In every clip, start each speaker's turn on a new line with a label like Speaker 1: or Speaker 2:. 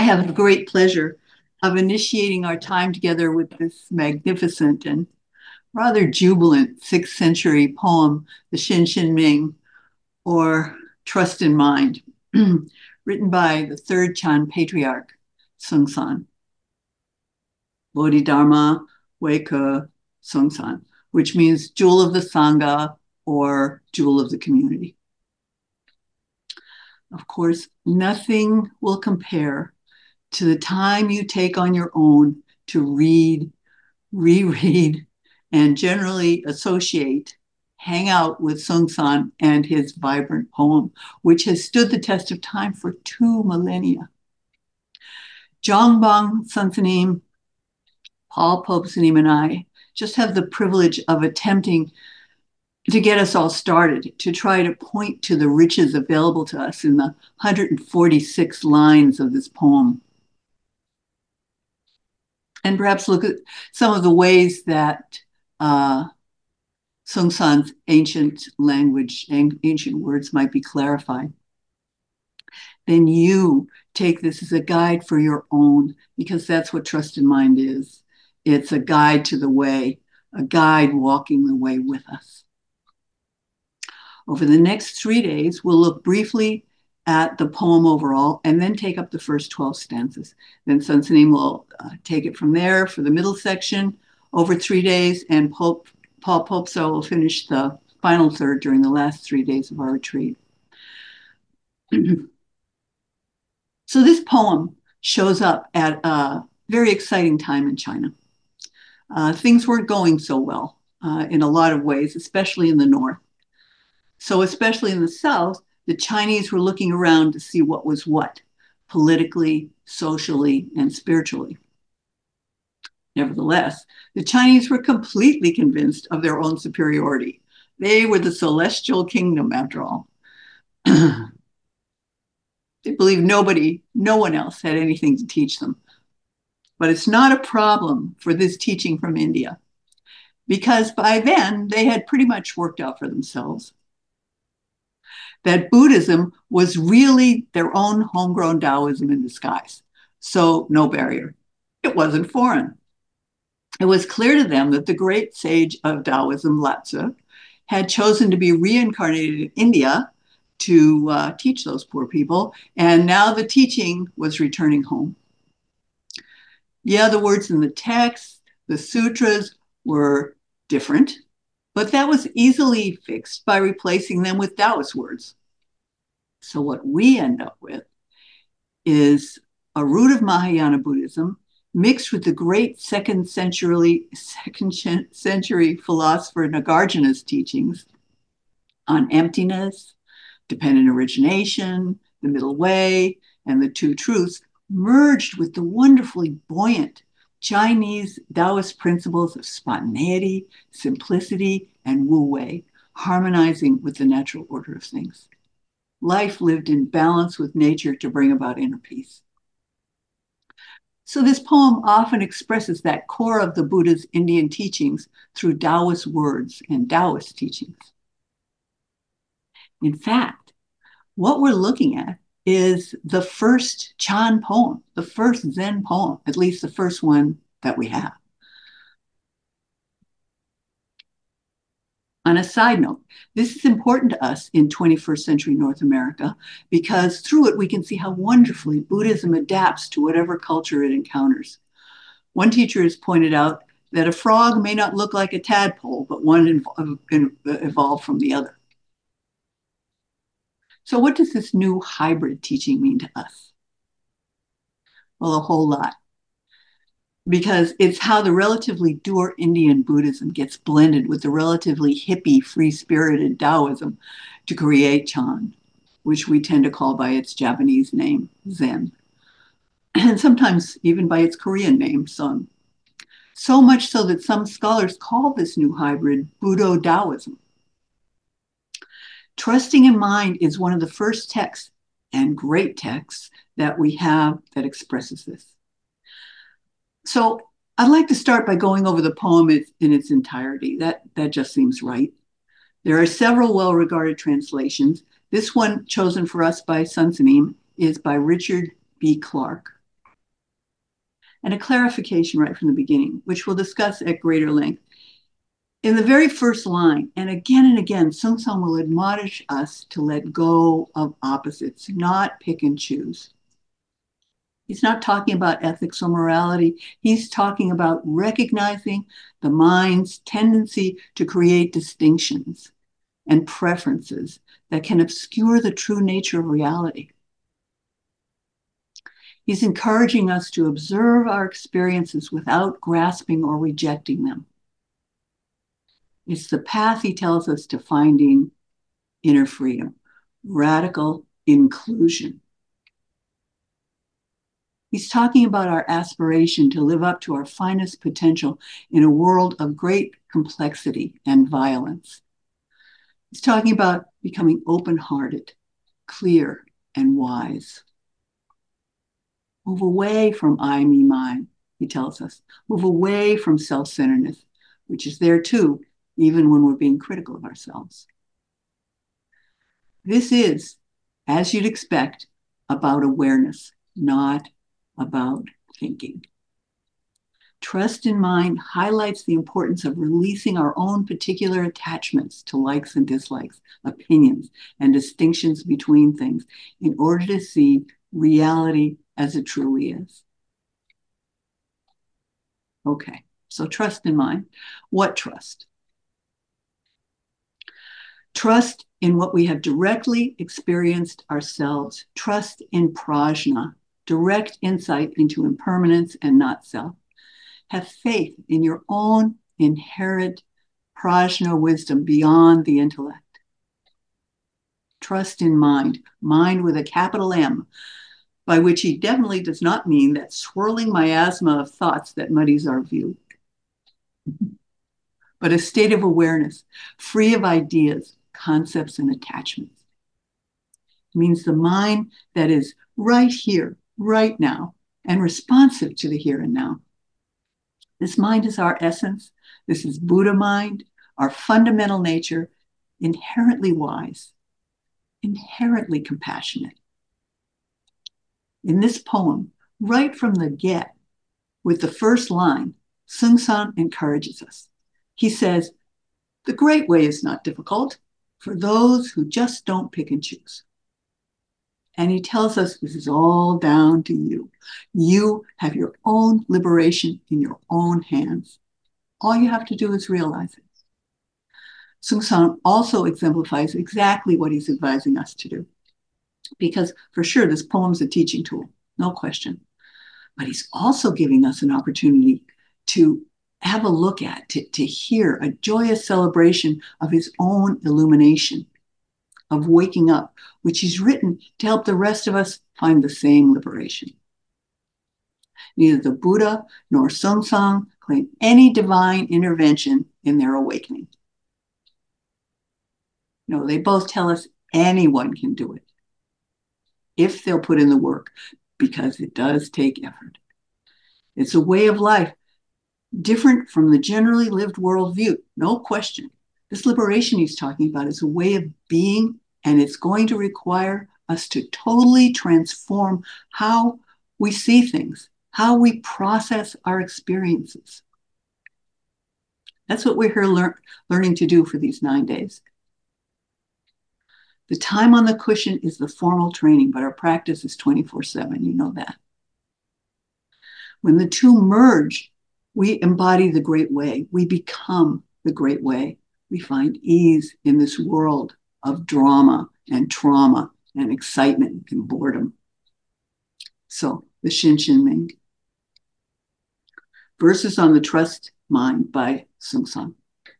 Speaker 1: have the great pleasure of initiating our time together with this magnificent and rather jubilant 6th century poem, the Xin Xin Ming, or Trust in Mind, written by the third Chan patriarch, Sung San, Bodhidharma Weke Sung San, which means jewel of the Sangha or jewel of the community. Of course, nothing will compare to the time you take on your own to read, reread, and generally associate, hang out with Sung San and his vibrant poem, which has stood the test of time for 2 millennia. Jongbang Sansanim, Paul Popesanim, and I just have the privilege of attempting to get us all started, to try to point to the riches available to us in the 146 lines of this poem. And perhaps look at some of the ways that Sung San's ancient language and ancient words might be clarified. Then you take this as a guide for your own, because that's what Trust in Mind is. It's a guide to the way, a guide walking the way with us. Over the next 3 days, we'll look briefly at the poem overall and then take up the first 12 stanzas. Then Sansanim will take it from there for the middle section over 3 days, and Paul Popesar will finish the final third during the last 3 days of our retreat. So this poem shows up at a very exciting time in China. Things weren't going so well in a lot of ways, especially in the north. So especially in the south, the Chinese were looking around to see what was what, politically, socially, and spiritually. Nevertheless, the Chinese were completely convinced of their own superiority. They were the celestial kingdom, after all. They believed no one else had anything to teach them. But it's not a problem for this teaching from India, because by then they had pretty much worked out for themselves that Buddhism was really their own homegrown Taoism in disguise. So no barrier. It wasn't foreign. It was clear to them that the great sage of Taoism, Lao-Tzu, had chosen to be reincarnated in India to teach those poor people. And now the teaching was returning home. Yeah, the words in the text, the sutras were different, but that was easily fixed by replacing them with Taoist words. So what we end up with is a root of Mahayana Buddhism mixed with the great second century philosopher Nagarjuna's teachings on emptiness, dependent origination, the middle way, and the two truths, merged with the wonderfully buoyant Chinese Taoist principles of spontaneity, simplicity, and Wu Wei, harmonizing with the natural order of things. Life lived in balance with nature to bring about inner peace. So this poem often expresses that core of the Buddha's Indian teachings through Taoist words and Taoist teachings. In fact, what we're looking at is the first Chan poem, the first Zen poem, at least the first one that we have. On a side note, this is important to us in 21st century North America because through it we can see how wonderfully Buddhism adapts to whatever culture it encounters. One teacher has pointed out that a frog may not look like a tadpole, but one evolved from the other. So what does this new hybrid teaching mean to us? Well, a whole lot. Because it's how the relatively dour Indian Buddhism gets blended with the relatively hippie, free-spirited Taoism to create Chan, which we tend to call by its Japanese name, Zen, and sometimes even by its Korean name, Sun. So much so that some scholars call this new hybrid Buddho-Taoism. Trusting in Mind is one of the first texts and great texts that we have that expresses this. So I'd like to start by going over the poem in its entirety. That just seems right. There are several well-regarded translations. This one chosen for us by Sansanim is by Richard B. Clarke. and a clarification right from the beginning, which we'll discuss at greater length. In the very first line, and again, Seung-Sahn will admonish us to let go of opposites, not pick and choose. He's not talking about ethics or morality. He's talking about recognizing the mind's tendency to create distinctions and preferences that can obscure the true nature of reality. He's encouraging us to observe our experiences without grasping or rejecting them. It's the path, he tells us, to finding inner freedom, radical inclusion. He's talking about our aspiration to live up to our finest potential in a world of great complexity and violence. He's talking about becoming open-hearted, clear, and wise. Move away from I, me, mine, he tells us. Move away from self-centeredness, which is there too, even when we're being critical of ourselves. This is, as you'd expect, about awareness, not about thinking. Trust in mind highlights the importance of releasing our own particular attachments to likes and dislikes, opinions, and distinctions between things in order to see reality as it truly is. Okay, so trust in mind. What trust? Trust in what we have directly experienced ourselves. Trust in prajna, direct insight into impermanence and not self. Have faith in your own inherent prajna wisdom beyond the intellect. Trust in mind, mind with a capital M, by which he definitely does not mean that swirling miasma of thoughts that muddies our view, but a state of awareness, free of ideas, concepts, and attachments. It means the mind that is right here, right now, and responsive to the here and now. This mind is our essence. This is Buddha mind, our fundamental nature, inherently wise, inherently compassionate. In this poem, right from the get, with the first line, Seung-Sahn encourages us. He says, the great way is not difficult for those who just don't pick and choose. And he tells us this is all down to you. You have your own liberation in your own hands. All you have to do is realize it. Seung-Sahn also exemplifies exactly what he's advising us to do. Because for sure, this poem's a teaching tool, no question. But he's also giving us an opportunity to have a look at, to hear a joyous celebration of his own illumination, of waking up, which he's written to help the rest of us find the same liberation. Neither the Buddha nor Seung-Sahn claim any divine intervention in their awakening. No, they both tell us anyone can do it if they'll put in the work, because it does take effort. It's a way of life different from the generally lived worldview, no question. This liberation he's talking about is a way of being, and it's going to require us to totally transform how we see things, how we process our experiences. That's what we're here learning to do for these 9 days. The time on the cushion is the formal training, but our practice is 24/7. You know that. When the two merge, we embody the great way. We become the great way. We find ease in this world of drama and trauma and excitement and boredom. So, the Shinshin Ming. Verses on the Trust Mind by Seung-Sahn.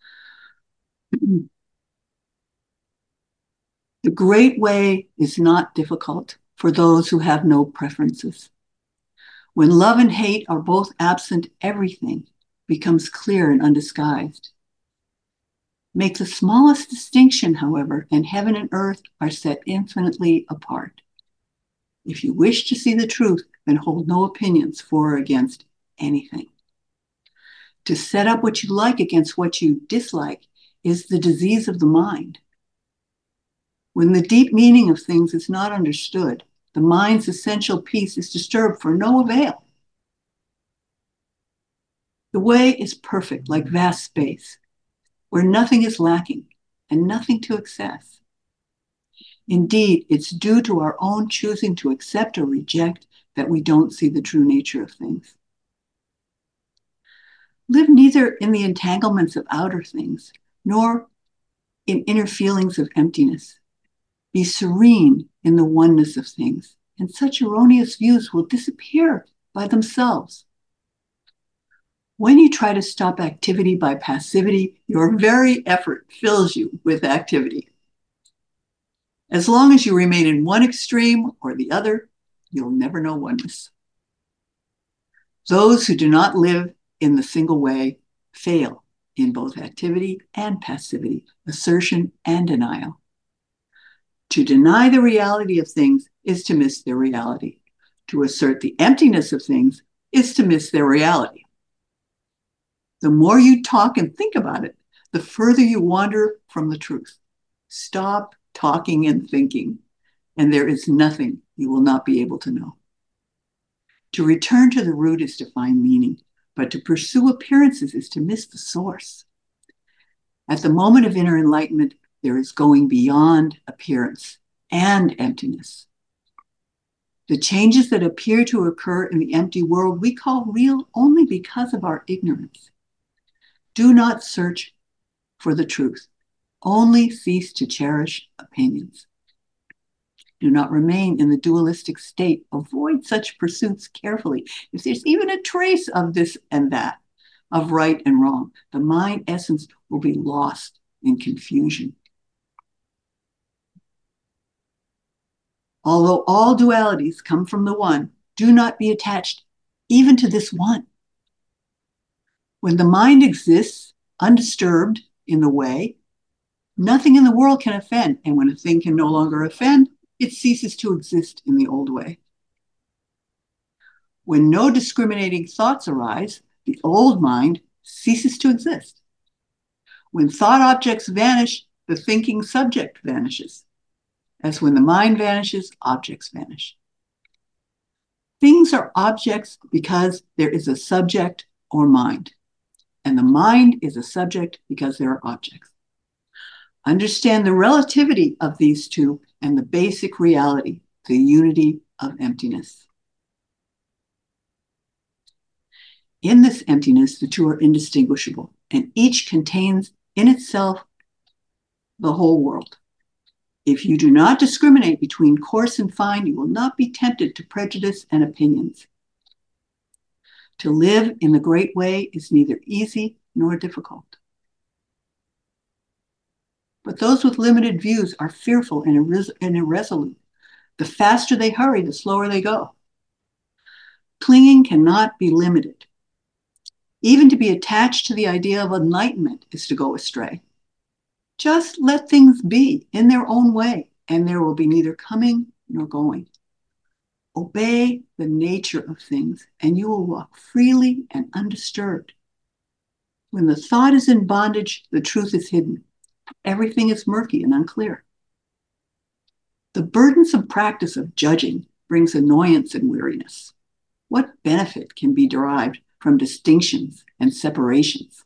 Speaker 1: The great way is not difficult for those who have no preferences. When love and hate are both absent, everything becomes clear and undisguised. Make the smallest distinction, however, and heaven and earth are set infinitely apart. If you wish to see the truth, then hold no opinions for or against anything. To set up what you like against what you dislike is the disease of the mind. When the deep meaning of things is not understood, the mind's essential peace is disturbed for no avail. The way is perfect, like vast space, where nothing is lacking and nothing to excess. Indeed, it's due to our own choosing to accept or reject that we don't see the true nature of things. Live neither in the entanglements of outer things, nor in inner feelings of emptiness. Be serene in the oneness of things, and such erroneous views will disappear by themselves. When you try to stop activity by passivity, your very effort fills you with activity. As long as you remain in one extreme or the other, you'll never know oneness. Those who do not live in the single way fail in both activity and passivity, assertion and denial. To deny the reality of things is to miss their reality. To assert the emptiness of things is to miss their reality. The more you talk and think about it, the further you wander from the truth. Stop talking and thinking, and there is nothing you will not be able to know. To return to the root is to find meaning, but to pursue appearances is to miss the source. At the moment of inner enlightenment, there is going beyond appearance and emptiness. The changes that appear to occur in the empty world we call real only because of our ignorance. Do not search for the truth. Only cease to cherish opinions. Do not remain in the dualistic state. Avoid such pursuits carefully. If there's even a trace of this and that, of right and wrong, the mind essence will be lost in confusion. Although all dualities come from the one, do not be attached even to this one. When the mind exists undisturbed in the way, nothing in the world can offend. And when a thing can no longer offend, it ceases to exist in the old way. When no discriminating thoughts arise, the old mind ceases to exist. When thought objects vanish, the thinking subject vanishes. As when the mind vanishes, objects vanish. Things are objects because there is a subject or mind, and the mind is a subject because there are objects. Understand the relativity of these two and the basic reality, the unity of emptiness. In this emptiness, the two are indistinguishable, and each contains in itself the whole world. If you do not discriminate between coarse and fine, you will not be tempted to prejudice and opinions. To live in the great way is neither easy nor difficult. But those with limited views are fearful and irresolute. The faster they hurry, the slower they go. Clinging cannot be limited. Even to be attached to the idea of enlightenment is to go astray. Just let things be in their own way, and there will be neither coming nor going. Obey the nature of things, and you will walk freely and undisturbed. When the thought is in bondage, the truth is hidden. Everything is murky and unclear. The burdensome practice of judging brings annoyance and weariness. What benefit can be derived from distinctions and separations?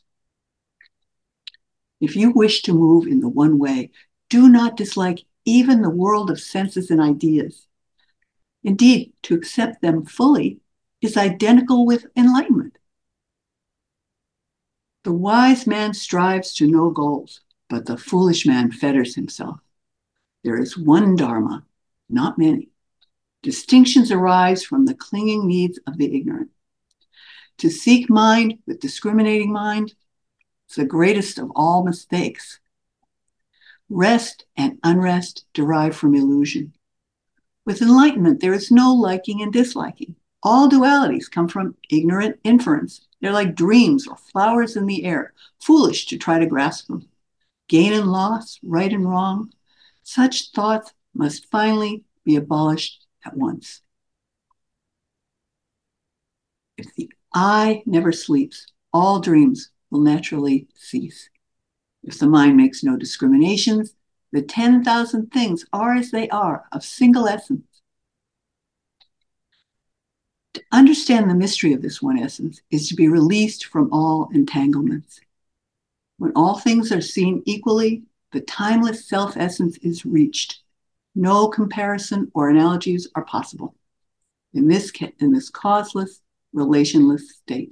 Speaker 1: If you wish to move in the one way, do not dislike even the world of senses and ideas. Indeed, to accept them fully is identical with enlightenment. The wise man strives to know goals, but the foolish man fetters himself. There is one Dharma, not many. Distinctions arise from the clinging needs of the ignorant. To seek mind with discriminating mind is the greatest of all mistakes. Rest and unrest derive from illusion. With enlightenment, there is no liking and disliking. All dualities come from ignorant inference. They're like dreams or flowers in the air, foolish to try to grasp them. Gain and loss, right and wrong, such thoughts must finally be abolished at once. If the eye never sleeps, all dreams will naturally cease. If the mind makes no discriminations, the 10,000 things are as they are, of single essence. To understand the mystery of this one essence is to be released from all entanglements. When all things are seen equally, the timeless self-essence is reached. No comparison or analogies are possible in this causeless, relationless state.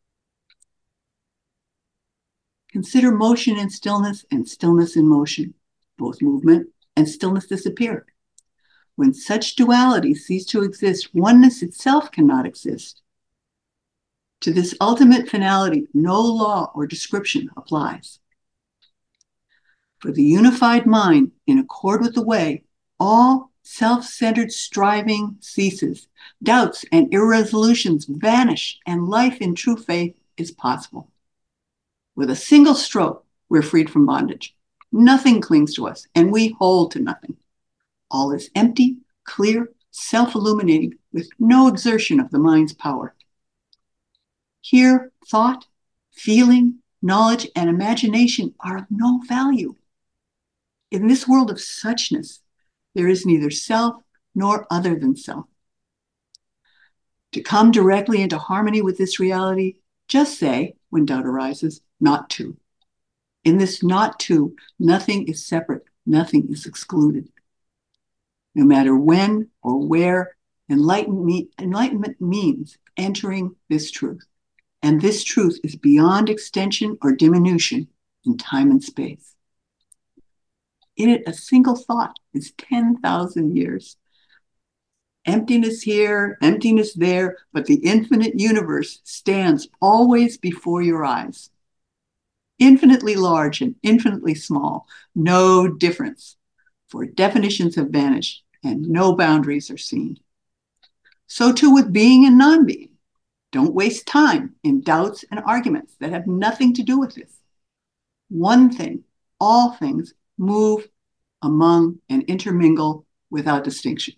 Speaker 1: Consider motion and stillness in motion. Both movement and stillness disappear. When such dualities cease to exist, oneness itself cannot exist. To this ultimate finality, no law or description applies. For the unified mind, in accord with the way, all self-centered striving ceases. Doubts and irresolutions vanish, and life in true faith is possible. With a single stroke, we're freed from bondage. Nothing clings to us, and we hold to nothing. All is empty, clear, self-illuminating, with no exertion of the mind's power. Here, thought, feeling, knowledge, and imagination are of no value. In this world of suchness, there is neither self nor other than self. To come directly into harmony with this reality, just say, when doubt arises, not to. In this not to, nothing is separate, nothing is excluded. No matter when or where, enlightenment means entering this truth. And this truth is beyond extension or diminution in time and space. In it, a single thought is 10,000 years. Emptiness here, emptiness there, but the infinite universe stands always before your eyes. Infinitely large and infinitely small, no difference, for definitions have vanished and no boundaries are seen. So too with being and non-being. Don't waste time in doubts and arguments that have nothing to do with this. One thing, all things move among and intermingle without distinction.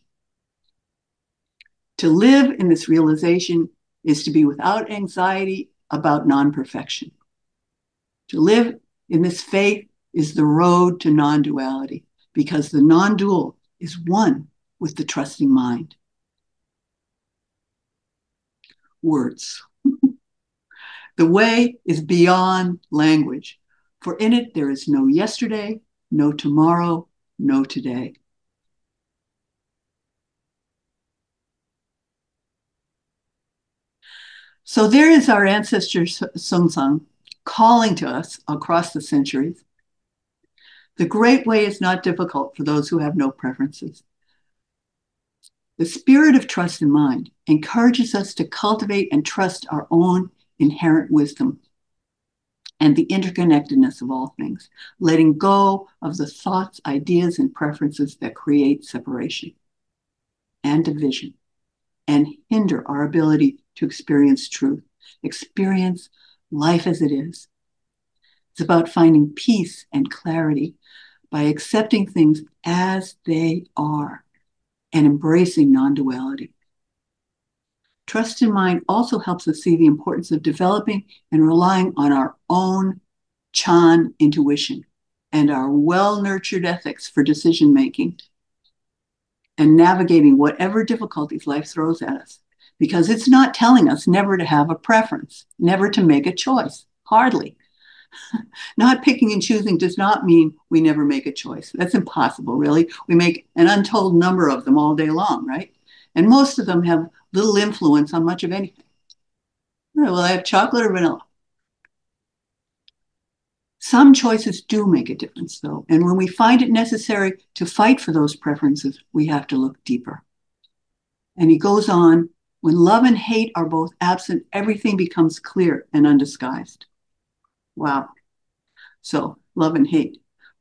Speaker 1: To live in this realization is to be without anxiety about non-perfection. To live in this faith is the road to non-duality, because the non-dual is one with the trusting mind. Words. The way is beyond language, for in it there is no yesterday, no tomorrow, no today. So there is our ancestor Seongjang calling to us across the centuries. The great way is not difficult for those who have no preferences. The spirit of trust in mind encourages us to cultivate and trust our own inherent wisdom and the interconnectedness of all things, letting go of the thoughts, ideas, and preferences that create separation and division and hinder our ability to experience truth, experience life as it is. It's about finding peace and clarity by accepting things as they are and embracing non-duality. Trust in mind also helps us see the importance of developing and relying on our own Chan intuition and our well-nurtured ethics for decision-making and navigating whatever difficulties life throws at us, because it's not telling us never to have a preference, never to make a choice, hardly. Not picking and choosing does not mean we never make a choice. That's impossible, really. We make an untold number of them all day long, right? And most of them have little influence on much of anything. Well, I have chocolate or vanilla. Some choices do make a difference, though. And when we find it necessary to fight for those preferences, we have to look deeper. And he goes on, when love and hate are both absent, everything becomes clear and undisguised. Wow. So, love and hate.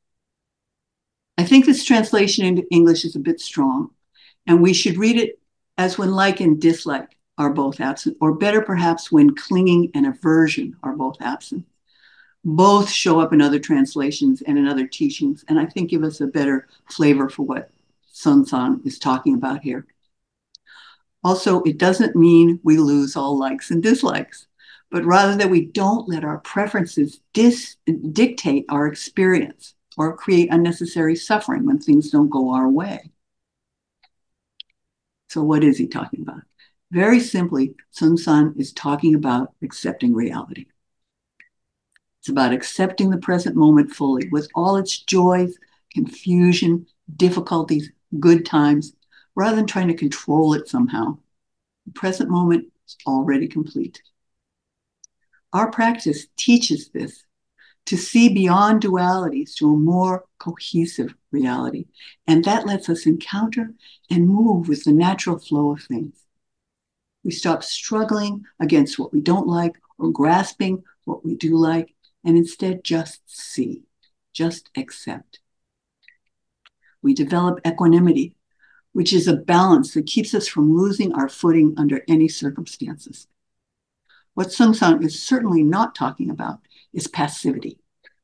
Speaker 1: I think this translation into English is a bit strong, and we should read it as when like and dislike are both absent, or better perhaps when clinging and aversion are both absent. Both show up in other translations and in other teachings, and I think give us a better flavor for what Seongjang is talking about here. Also, it doesn't mean we lose all likes and dislikes, but rather that we don't let our preferences dictate our experience or create unnecessary suffering when things don't go our way. So what is he talking about? Very simply, Seung-Sahn is talking about accepting reality. It's about accepting the present moment fully with all its joys, confusion, difficulties, good times, rather than trying to control it somehow. The present moment is already complete. Our practice teaches this, to see beyond dualities to a more cohesive reality. And that lets us encounter and move with the natural flow of things. We stop struggling against what we don't like or grasping what we do like, and instead just see, just accept. We develop equanimity, which is a balance that keeps us from losing our footing under any circumstances. What Seung-Sahn is certainly not talking about is passivity.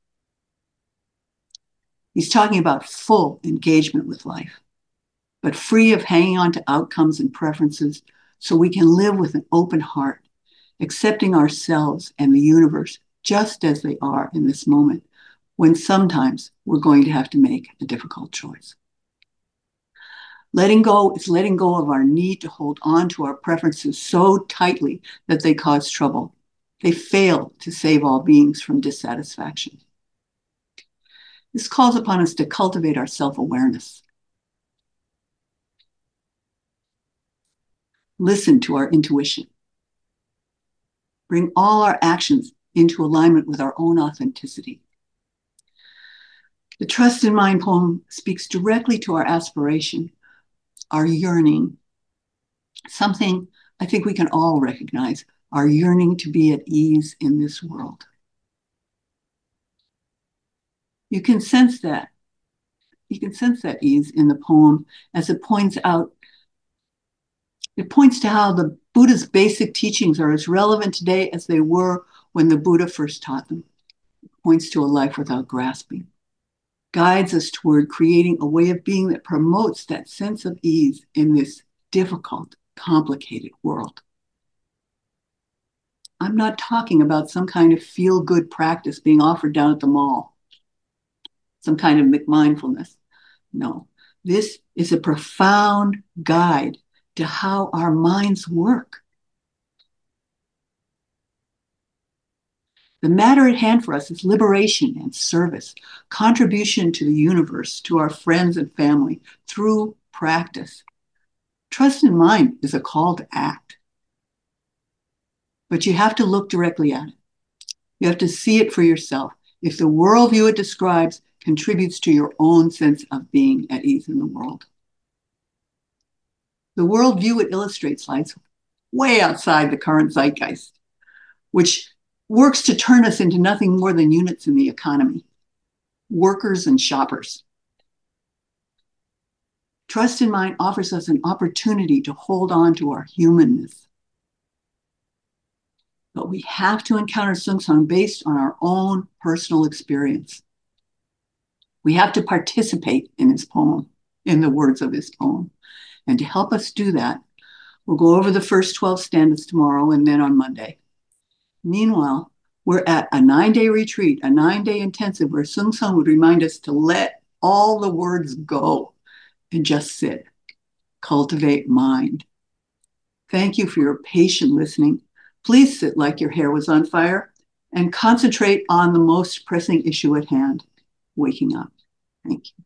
Speaker 1: He's talking about full engagement with life, but free of hanging on to outcomes and preferences so we can live with an open heart, accepting ourselves and the universe just as they are in this moment, when sometimes we're going to have to make a difficult choice. Letting go is letting go of our need to hold on to our preferences so tightly that they cause trouble. They fail to save all beings from dissatisfaction. This calls upon us to cultivate our self-awareness. Listen to our intuition. Bring all our actions into alignment with our own authenticity. The Trust in Mind poem speaks directly to our aspiration, our yearning, something I think we can all recognize, our yearning to be at ease in this world. You can sense that. You can sense that ease in the poem as it points to how the Buddha's basic teachings are as relevant today as they were when the Buddha first taught them. It points to a life without grasping, guides us toward creating a way of being that promotes that sense of ease in this difficult, complicated world. I'm not talking about some kind of feel-good practice being offered down at the mall, some kind of mindfulness. No, this is a profound guide to how our minds work. The matter at hand for us is liberation and service, contribution to the universe, to our friends and family through practice. Trust in Mind is a call to act. But you have to look directly at it. You have to see it for yourself. If the worldview it describes contributes to your own sense of being at ease in the world. The worldview it illustrates lies way outside the current zeitgeist, which works to turn us into nothing more than units in the economy, workers and shoppers. Trust in Mind offers us an opportunity to hold on to our humanness. But we have to encounter Seung-Sahn based on our own personal experience. We have to participate in his poem, in the words of his poem. And to help us do that, we'll go over the first 12 stanzas tomorrow and then on Monday. Meanwhile, we're at a 9-day retreat, a 9-day intensive where Seung-Sahn would remind us to let all the words go and just sit, cultivate mind. Thank you for your patient listening. Please sit like your hair was on fire and concentrate on the most pressing issue at hand, waking up. Thank you.